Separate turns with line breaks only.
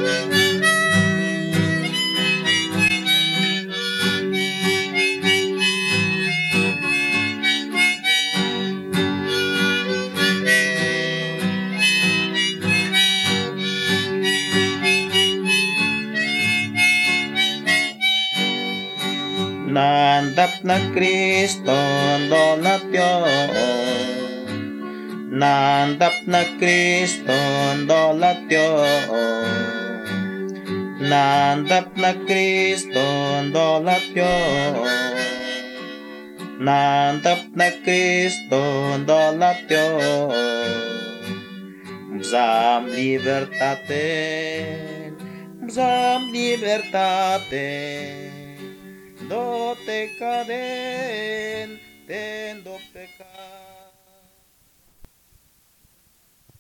Nandap na Kristo dolatyo, nandap na Kristo dolatyo, nandap na Kristo dolatyo, nandap na Kristo dolatyo. Bzam libertate, bzam libertate, do te caden, tendo